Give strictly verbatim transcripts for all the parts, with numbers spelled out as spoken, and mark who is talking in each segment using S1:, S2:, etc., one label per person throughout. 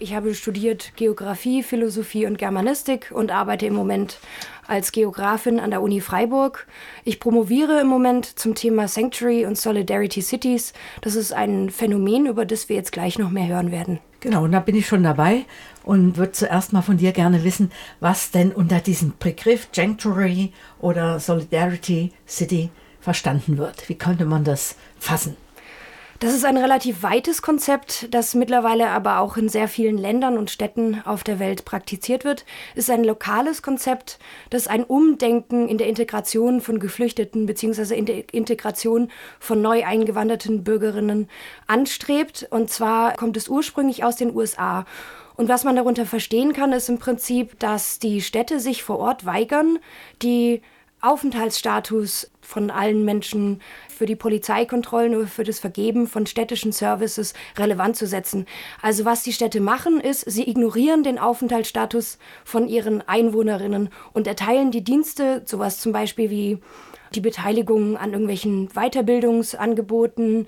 S1: Ich habe studiert Geografie, Philosophie und Germanistik und arbeite im Moment als Geografin an der Uni Freiburg. Ich promoviere im Moment zum Thema Sanctuary und Solidarity Cities. Das ist ein Phänomen, über das wir jetzt gleich noch mehr hören werden.
S2: Genau, und da bin ich schon dabei und würde zuerst mal von dir gerne wissen, was denn unter diesem Begriff Sanctuary oder Solidarity City verstanden wird. Wie könnte man das fassen?
S1: Das ist ein relativ weites Konzept, das mittlerweile aber auch in sehr vielen Ländern und Städten auf der Welt praktiziert wird. Es ist ein lokales Konzept, das ein Umdenken in der Integration von Geflüchteten bzw. in der Integration von neu eingewanderten Bürgerinnen anstrebt. Und zwar kommt es ursprünglich aus den U S A. Und was man darunter verstehen kann, ist im Prinzip, dass die Städte sich vor Ort weigern, die Aufenthaltsstatus von allen Menschen für die Polizeikontrollen oder für das Vergeben von städtischen Services relevant zu setzen. Also was die Städte machen, ist, sie ignorieren den Aufenthaltsstatus von ihren Einwohnerinnen und erteilen die Dienste, sowas zum Beispiel wie die Beteiligung an irgendwelchen Weiterbildungsangeboten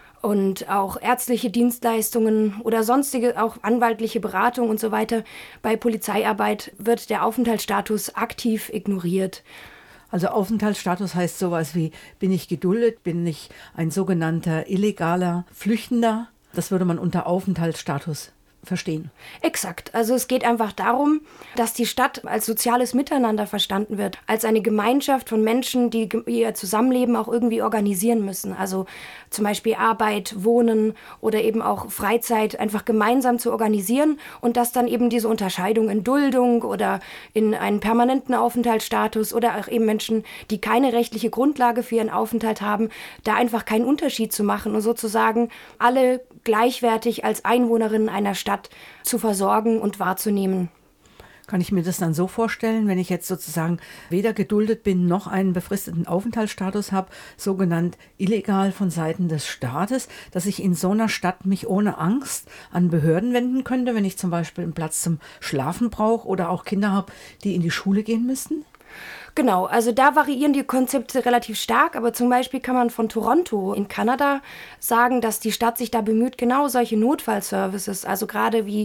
S1: und auch ärztliche Dienstleistungen oder sonstige, auch anwaltliche Beratung und so weiter. Bei Polizeiarbeit wird der Aufenthaltsstatus aktiv ignoriert.
S2: Also Aufenthaltsstatus heißt sowas wie, bin ich geduldet, bin ich ein sogenannter illegaler Flüchtender? Das würde man unter Aufenthaltsstatus verstehen.
S1: Exakt. Also es geht einfach darum, dass die Stadt als soziales Miteinander verstanden wird, als eine Gemeinschaft von Menschen, die ihr Zusammenleben auch irgendwie organisieren müssen. Also zum Beispiel Arbeit, Wohnen oder eben auch Freizeit einfach gemeinsam zu organisieren und dass dann eben diese Unterscheidung in Duldung oder in einen permanenten Aufenthaltsstatus oder auch eben Menschen, die keine rechtliche Grundlage für ihren Aufenthalt haben, da einfach keinen Unterschied zu machen und sozusagen alle gleichwertig als Einwohnerinnen einer Stadt zu versorgen und wahrzunehmen.
S2: Kann ich mir das dann so vorstellen, wenn ich jetzt sozusagen weder geduldet bin, noch einen befristeten Aufenthaltsstatus habe, sogenannt illegal von Seiten des Staates, dass ich in so einer Stadt mich ohne Angst an Behörden wenden könnte, wenn ich zum Beispiel einen Platz zum Schlafen brauche oder auch Kinder habe, die in die Schule gehen müssten?
S1: Genau, also da variieren die Konzepte relativ stark, aber zum Beispiel kann man von Toronto in Kanada sagen, dass die Stadt sich da bemüht, genau solche Notfallservices, also gerade wie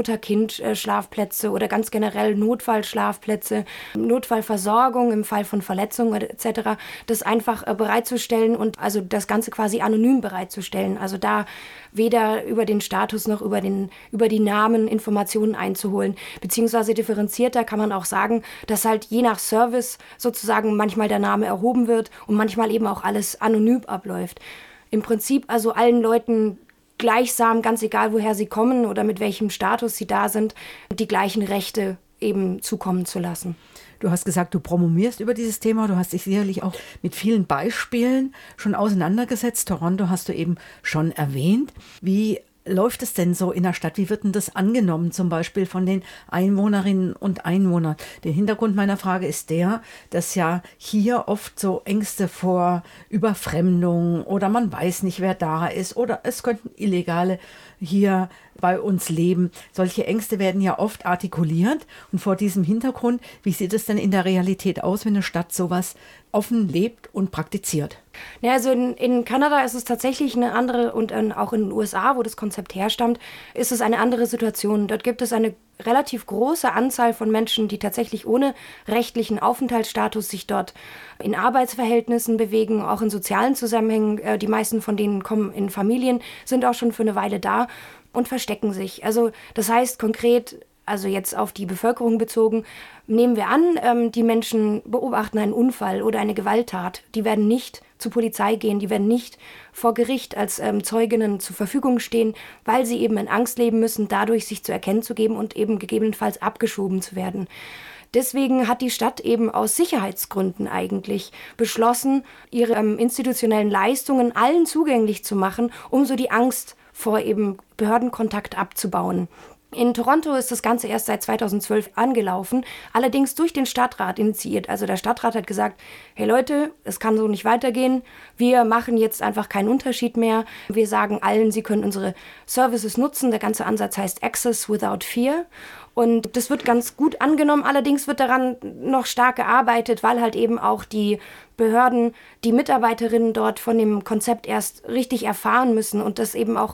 S1: Mutter-Kind-Schlafplätze oder ganz generell Notfallschlafplätze, Notfallversorgung im Fall von Verletzungen et cetera, das einfach bereitzustellen und also das Ganze quasi anonym bereitzustellen. Also da weder über den Status noch über, den, über die Namen Informationen einzuholen. Beziehungsweise differenzierter kann man auch sagen, dass halt je nach Service sozusagen manchmal der Name erhoben wird und manchmal eben auch alles anonym abläuft. Im Prinzip also allen Leuten gleichsam, ganz egal woher sie kommen oder mit welchem Status sie da sind, die gleichen Rechte eben zukommen zu lassen.
S2: Du hast gesagt, du promovierst über dieses Thema. Du hast dich sicherlich auch mit vielen Beispielen schon auseinandergesetzt. Toronto hast du eben schon erwähnt. Wie läuft es denn so in der Stadt? Wie wird denn das angenommen, zum Beispiel von den Einwohnerinnen und Einwohnern? Der Hintergrund meiner Frage ist der, dass ja hier oft so Ängste vor Überfremdung oder man weiß nicht, wer da ist oder es könnten Illegale hier bei uns leben. Solche Ängste werden ja oft artikuliert und vor diesem Hintergrund, wie sieht es denn in der Realität aus, wenn eine Stadt sowas offen lebt und praktiziert?
S1: Ja, also in, in Kanada ist es tatsächlich eine andere und in, auch in den U S A, wo das Konzept herstammt, ist es eine andere Situation. Dort gibt es eine relativ große Anzahl von Menschen, die tatsächlich ohne rechtlichen Aufenthaltsstatus sich dort in Arbeitsverhältnissen bewegen, auch in sozialen Zusammenhängen. Die meisten von denen kommen in Familien, sind auch schon für eine Weile da und verstecken sich. Also das heißt konkret, also jetzt auf die Bevölkerung bezogen, nehmen wir an, ähm, die Menschen beobachten einen Unfall oder eine Gewalttat. Die werden nicht zur Polizei gehen, die werden nicht vor Gericht als ähm, Zeuginnen zur Verfügung stehen, weil sie eben in Angst leben müssen, dadurch sich zu erkennen zu geben und eben gegebenenfalls abgeschoben zu werden. Deswegen hat die Stadt eben aus Sicherheitsgründen eigentlich beschlossen, ihre ähm, institutionellen Leistungen allen zugänglich zu machen, um so die Angst vor eben Behördenkontakt abzubauen. In Toronto ist das Ganze erst seit zweitausendzwölf angelaufen, allerdings durch den Stadtrat initiiert. Also der Stadtrat hat gesagt, hey Leute, es kann so nicht weitergehen, wir machen jetzt einfach keinen Unterschied mehr. Wir sagen allen, sie können unsere Services nutzen. Der ganze Ansatz heißt Access Without Fear. Und das wird ganz gut angenommen, allerdings wird daran noch stark gearbeitet, weil halt eben auch die Behörden, die Mitarbeiterinnen dort von dem Konzept erst richtig erfahren müssen und das eben auch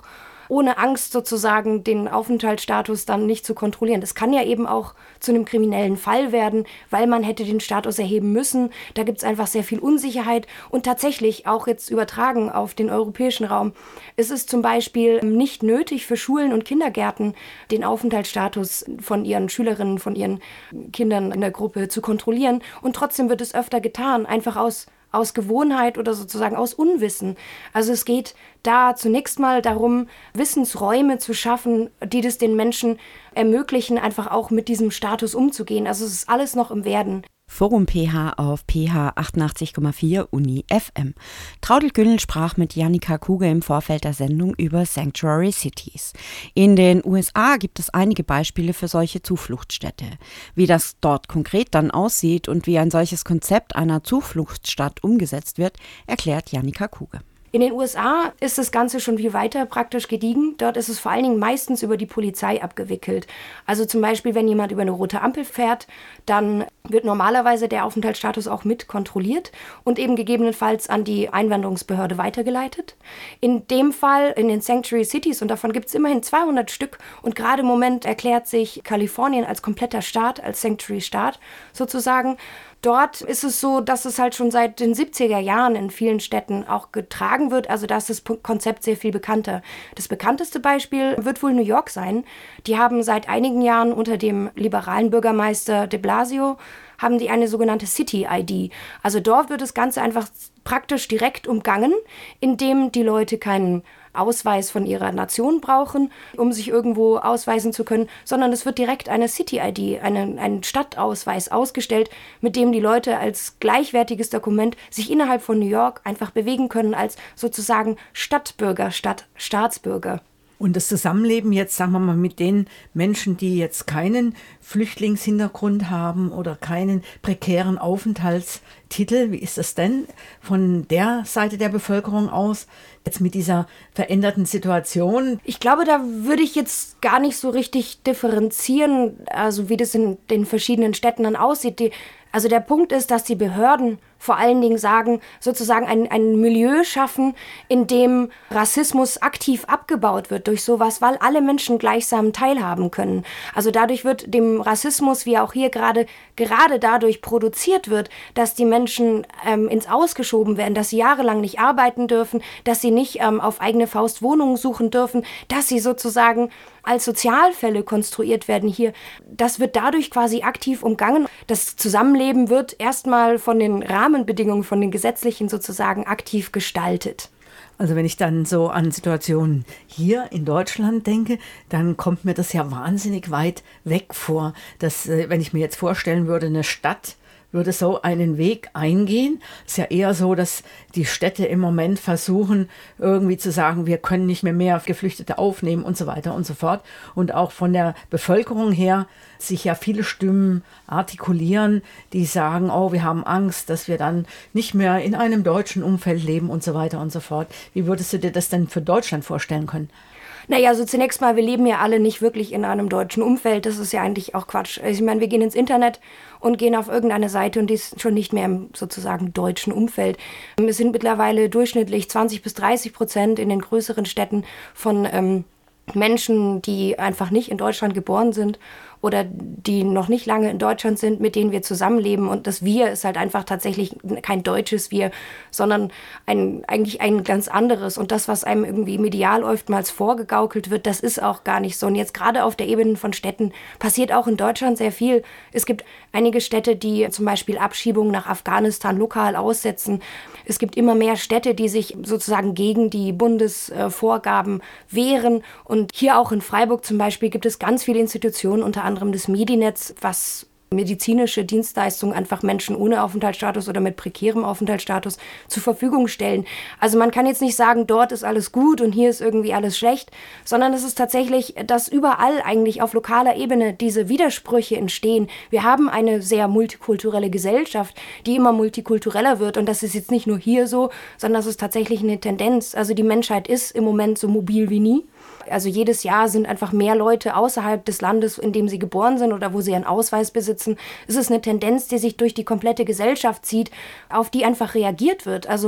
S1: ohne Angst sozusagen den Aufenthaltsstatus dann nicht zu kontrollieren. Das kann ja eben auch zu einem kriminellen Fall werden, weil man hätte den Status erheben müssen. Da gibt es einfach sehr viel Unsicherheit und tatsächlich auch jetzt übertragen auf den europäischen Raum. Es ist zum Beispiel nicht nötig für Schulen und Kindergärten, den Aufenthaltsstatus von ihren Schülerinnen, von ihren Kindern in der Gruppe zu kontrollieren und trotzdem wird es öfter getan, einfach aus aus Gewohnheit oder sozusagen aus Unwissen. Also es geht da zunächst mal darum, Wissensräume zu schaffen, die das den Menschen ermöglichen, einfach auch mit diesem Status umzugehen. Also es ist alles noch im Werden.
S3: Forum P H auf P H achtundachtzig Komma vier Uni F M. Traudl Günnel sprach mit Jannika Kuge im Vorfeld der Sendung über Sanctuary Cities. In den U S A gibt es einige Beispiele für solche Zufluchtsstädte. Wie das dort konkret dann aussieht und wie ein solches Konzept einer Zufluchtsstadt umgesetzt wird, erklärt Jannika Kuge.
S1: In den U S A ist das Ganze schon viel weiter praktisch gediegen. Dort ist es vor allen Dingen meistens über die Polizei abgewickelt. Also zum Beispiel, wenn jemand über eine rote Ampel fährt, dann wird normalerweise der Aufenthaltsstatus auch mit kontrolliert und eben gegebenenfalls an die Einwanderungsbehörde weitergeleitet. In dem Fall in den Sanctuary Cities, und davon gibt es immerhin zweihundert Stück, und gerade im Moment erklärt sich Kalifornien als kompletter Staat, als Sanctuary-Staat sozusagen. Dort ist es so, dass es halt schon seit den siebziger Jahren in vielen Städten auch getragen wird. Also da ist das Konzept sehr viel bekannter. Das bekannteste Beispiel wird wohl New York sein. Die haben seit einigen Jahren unter dem liberalen Bürgermeister de Blasio haben die eine sogenannte City I D. Also dort wird das Ganze einfach praktisch direkt umgangen, indem die Leute keinen Ausweis von ihrer Nation brauchen, um sich irgendwo ausweisen zu können, sondern es wird direkt eine City I D, eine, ein Stadtausweis ausgestellt, mit dem die Leute als gleichwertiges Dokument sich innerhalb von New York einfach bewegen können als sozusagen Stadtbürger statt Staatsbürger.
S2: Und das Zusammenleben jetzt, sagen wir mal, mit den Menschen, die jetzt keinen Flüchtlingshintergrund haben oder keinen prekären Aufenthaltstitel, wie ist das denn von der Seite der Bevölkerung aus, jetzt mit dieser veränderten Situation?
S1: Ich glaube, da würde ich jetzt gar nicht so richtig differenzieren, also wie das in den verschiedenen Städten dann aussieht. Die, also der Punkt ist, dass die Behörden vor allen Dingen sagen, sozusagen ein, ein Milieu schaffen, in dem Rassismus aktiv abgebaut wird durch sowas, weil alle Menschen gleichsam teilhaben können. Also dadurch wird dem Rassismus, wie auch hier gerade, gerade dadurch produziert wird, dass die Menschen ähm, ins Ausgeschoben werden, dass sie jahrelang nicht arbeiten dürfen, dass sie nicht ähm, auf eigene Faust Wohnungen suchen dürfen, dass sie sozusagen als Sozialfälle konstruiert werden hier. Das wird dadurch quasi aktiv umgangen. Das Zusammenleben wird erstmal von den Rahmenbedingungen, von den gesetzlichen sozusagen aktiv gestaltet.
S2: Also wenn ich dann so an Situationen hier in Deutschland denke, dann kommt mir das ja wahnsinnig weit weg vor. Dass, wenn ich mir jetzt vorstellen würde, eine Stadt würde so einen Weg eingehen. Es ist ja eher so, dass die Städte im Moment versuchen, irgendwie zu sagen, wir können nicht mehr mehr Geflüchtete aufnehmen und so weiter und so fort. Und auch von der Bevölkerung her sich ja viele Stimmen artikulieren, die sagen, oh, wir haben Angst, dass wir dann nicht mehr in einem deutschen Umfeld leben und so weiter und so fort. Wie würdest du dir das denn für Deutschland vorstellen können?
S1: Naja, also zunächst mal, wir leben ja alle nicht wirklich in einem deutschen Umfeld. Das ist ja eigentlich auch Quatsch. Also ich meine, wir gehen ins Internet und gehen auf irgendeine Seite und die ist schon nicht mehr im sozusagen deutschen Umfeld. Es sind mittlerweile durchschnittlich zwanzig bis dreißig Prozent in den größeren Städten von ähm, Menschen, die einfach nicht in Deutschland geboren sind oder die noch nicht lange in Deutschland sind, mit denen wir zusammenleben. Und das Wir ist halt einfach tatsächlich kein deutsches Wir, sondern ein, eigentlich ein ganz anderes. Und das, was einem irgendwie medial oftmals vorgegaukelt wird, das ist auch gar nicht so. Und jetzt gerade auf der Ebene von Städten passiert auch in Deutschland sehr viel. Es gibt einige Städte, die zum Beispiel Abschiebungen nach Afghanistan lokal aussetzen. Es gibt immer mehr Städte, die sich sozusagen gegen die Bundesvorgaben wehren. Und hier auch in Freiburg zum Beispiel gibt es ganz viele Institutionen, unter anderem das Medinetz, was medizinische Dienstleistungen einfach Menschen ohne Aufenthaltsstatus oder mit prekärem Aufenthaltsstatus zur Verfügung stellen. Also man kann jetzt nicht sagen, dort ist alles gut und hier ist irgendwie alles schlecht, sondern es ist tatsächlich, dass überall eigentlich auf lokaler Ebene diese Widersprüche entstehen. Wir haben eine sehr multikulturelle Gesellschaft, die immer multikultureller wird und das ist jetzt nicht nur hier so, sondern das ist tatsächlich eine Tendenz. Also die Menschheit ist im Moment so mobil wie nie. Also jedes Jahr sind einfach mehr Leute außerhalb des Landes, in dem sie geboren sind oder wo sie einen Ausweis besitzen. Es ist eine Tendenz, die sich durch die komplette Gesellschaft zieht, auf die einfach reagiert wird. Also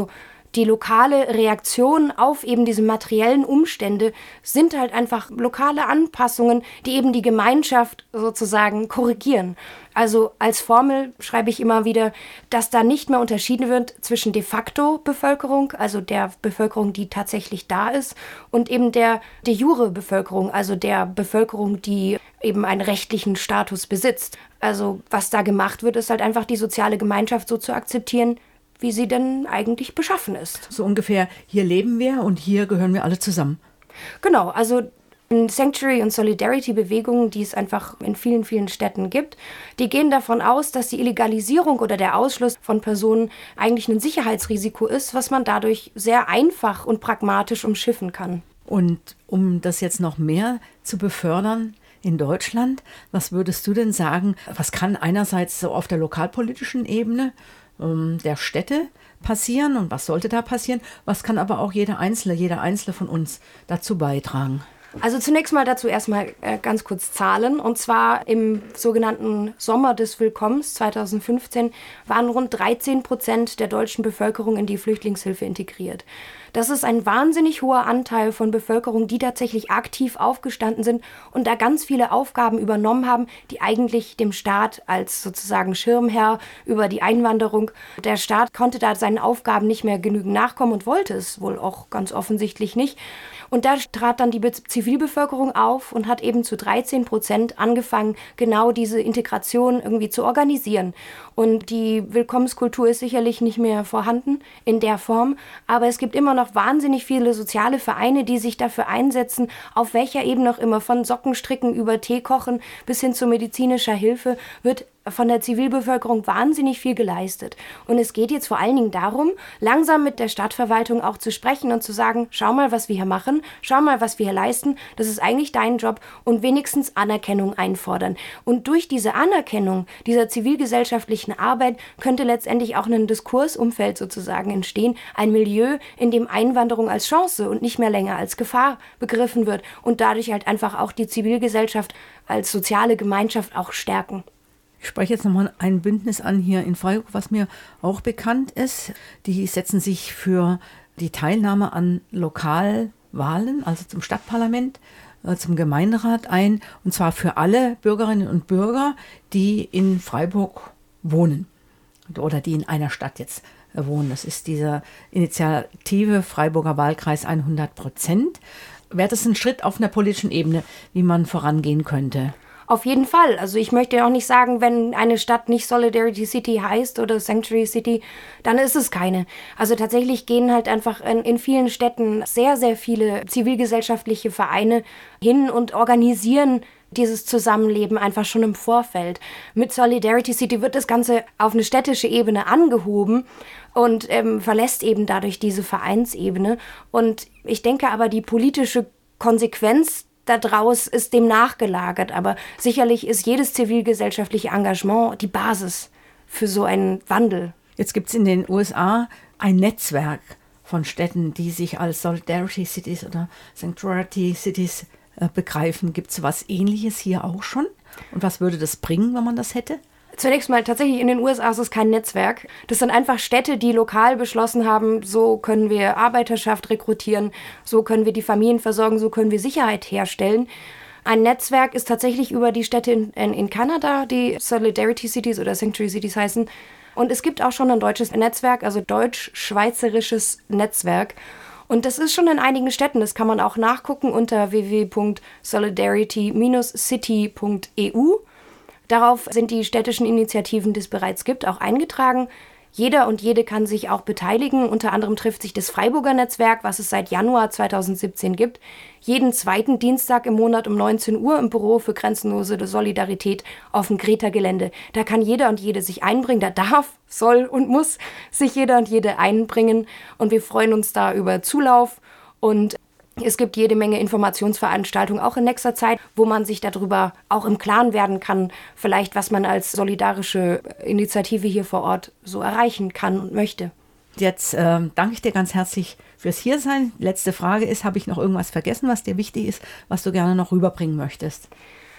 S1: die lokale Reaktion auf eben diese materiellen Umstände sind halt einfach lokale Anpassungen, die eben die Gemeinschaft sozusagen korrigieren. Also als Formel schreibe ich immer wieder, dass da nicht mehr unterschieden wird zwischen de facto Bevölkerung, also der Bevölkerung, die tatsächlich da ist, und eben der de jure Bevölkerung, also der Bevölkerung, die eben einen rechtlichen Status besitzt. Also was da gemacht wird, ist halt einfach die soziale Gemeinschaft so zu akzeptieren, wie sie denn eigentlich beschaffen ist.
S2: So ungefähr, hier leben wir und hier gehören wir alle zusammen.
S1: Genau, also Sanctuary- und Solidarity-Bewegungen, die es einfach in vielen, vielen Städten gibt, die gehen davon aus, dass die Illegalisierung oder der Ausschluss von Personen eigentlich ein Sicherheitsrisiko ist, was man dadurch sehr einfach und pragmatisch umschiffen kann.
S2: Und um das jetzt noch mehr zu befördern in Deutschland, was würdest du denn sagen, was kann einerseits so auf der lokalpolitischen Ebene ähm, der Städte passieren und was sollte da passieren, was kann aber auch jeder Einzelne, jeder Einzelne von uns dazu beitragen?
S1: Also zunächst mal dazu erstmal äh, ganz kurz Zahlen. Und zwar im sogenannten Sommer des Willkommens zweitausendfünfzehn waren rund dreizehn Prozent der deutschen Bevölkerung in die Flüchtlingshilfe integriert. Das ist ein wahnsinnig hoher Anteil von Bevölkerung, die tatsächlich aktiv aufgestanden sind und da ganz viele Aufgaben übernommen haben, die eigentlich dem Staat als sozusagen Schirmherr über die Einwanderung, der Staat konnte da seinen Aufgaben nicht mehr genügend nachkommen und wollte es wohl auch ganz offensichtlich nicht. Und da trat dann die Zivilbevölkerung auf und hat eben zu dreizehn Prozent angefangen, genau diese Integration irgendwie zu organisieren. Und die Willkommenskultur ist sicherlich nicht mehr vorhanden in der Form, aber es gibt immer noch wahnsinnig viele soziale Vereine, die sich dafür einsetzen, auf welcher Ebene auch immer, von Sockenstricken über Tee kochen bis hin zu medizinischer Hilfe, wird von der Zivilbevölkerung wahnsinnig viel geleistet. Und es geht jetzt vor allen Dingen darum, langsam mit der Stadtverwaltung auch zu sprechen und zu sagen, schau mal, was wir hier machen, schau mal, was wir hier leisten, das ist eigentlich dein Job und wenigstens Anerkennung einfordern. Und durch diese Anerkennung dieser zivilgesellschaftlichen Arbeit könnte letztendlich auch ein Diskursumfeld sozusagen entstehen, ein Milieu, in dem Einwanderung als Chance und nicht mehr länger als Gefahr begriffen wird und dadurch halt einfach auch die Zivilgesellschaft als soziale Gemeinschaft auch stärken.
S2: Ich spreche jetzt nochmal ein Bündnis an hier in Freiburg, was mir auch bekannt ist. Die setzen sich für die Teilnahme an Lokalwahlen, also zum Stadtparlament, zum Gemeinderat ein, und zwar für alle Bürgerinnen und Bürger, die in Freiburg wohnen oder die in einer Stadt jetzt wohnen. Das ist diese Initiative Freiburger Wahlkreis hundert Prozent. Wäre das ein Schritt auf einer politischen Ebene, wie man vorangehen könnte?
S1: Auf jeden Fall. Also ich möchte auch nicht sagen, wenn eine Stadt nicht Solidarity City heißt oder Sanctuary City, dann ist es keine. Also tatsächlich gehen halt einfach in, in vielen Städten sehr, sehr viele zivilgesellschaftliche Vereine hin und organisieren dieses Zusammenleben einfach schon im Vorfeld. Mit Solidarity City wird das Ganze auf eine städtische Ebene angehoben und ähm, verlässt eben dadurch diese Vereinsebene. Und ich denke aber, die politische Konsequenz daraus ist dem nachgelagert, aber sicherlich ist jedes zivilgesellschaftliche Engagement die Basis für so einen Wandel.
S2: Jetzt gibt es in den U S A ein Netzwerk von Städten, die sich als Solidarity Cities oder Sanctuary Cities äh, begreifen. Gibt es was Ähnliches hier auch schon? Und was würde das bringen, wenn man das hätte?
S1: Zunächst mal, tatsächlich in den U S A ist es kein Netzwerk. Das sind einfach Städte, die lokal beschlossen haben, so können wir Arbeiterschaft rekrutieren, so können wir die Familien versorgen, so können wir Sicherheit herstellen. Ein Netzwerk ist tatsächlich über die Städte in, in, in Kanada, die Solidarity Cities oder Sanctuary Cities heißen. Und es gibt auch schon ein deutsches Netzwerk, also deutsch-schweizerisches Netzwerk. Und das ist schon in einigen Städten, das kann man auch nachgucken unter w w w punkt solidarity city punkt e u. Darauf sind die städtischen Initiativen, die es bereits gibt, auch eingetragen. Jeder und jede kann sich auch beteiligen. Unter anderem trifft sich das Freiburger Netzwerk, was es seit Januar zweitausendsiebzehn gibt, jeden zweiten Dienstag im Monat um neunzehn Uhr im Büro für grenzenlose Solidarität auf dem Greta-Gelände. Da kann jeder und jede sich einbringen. Da darf, soll und muss sich jeder und jede einbringen. Und wir freuen uns da über Zulauf und es gibt jede Menge Informationsveranstaltungen, auch in nächster Zeit, wo man sich darüber auch im Klaren werden kann, vielleicht was man als solidarische Initiative hier vor Ort so erreichen kann und möchte.
S2: Jetzt äh, danke ich dir ganz herzlich fürs Hiersein. Letzte Frage ist, habe ich noch irgendwas vergessen, was dir wichtig ist, was du gerne noch rüberbringen möchtest?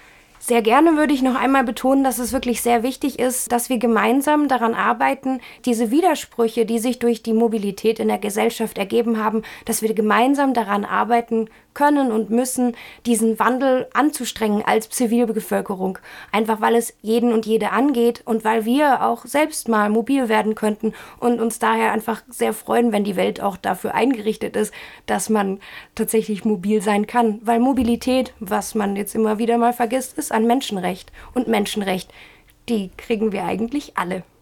S1: Sehr gerne würde ich noch einmal betonen, dass es wirklich sehr wichtig ist, dass wir gemeinsam daran arbeiten, diese Widersprüche, die sich durch die Mobilität in der Gesellschaft ergeben haben, dass wir gemeinsam daran arbeiten können und müssen, diesen Wandel anzustrengen als Zivilbevölkerung. Einfach weil es jeden und jede angeht und weil wir auch selbst mal mobil werden könnten und uns daher einfach sehr freuen, wenn die Welt auch dafür eingerichtet ist, dass man tatsächlich mobil sein kann. Weil Mobilität, was man jetzt immer wieder mal vergisst, ist ein Menschenrecht. Und Menschenrecht, die kriegen wir eigentlich alle.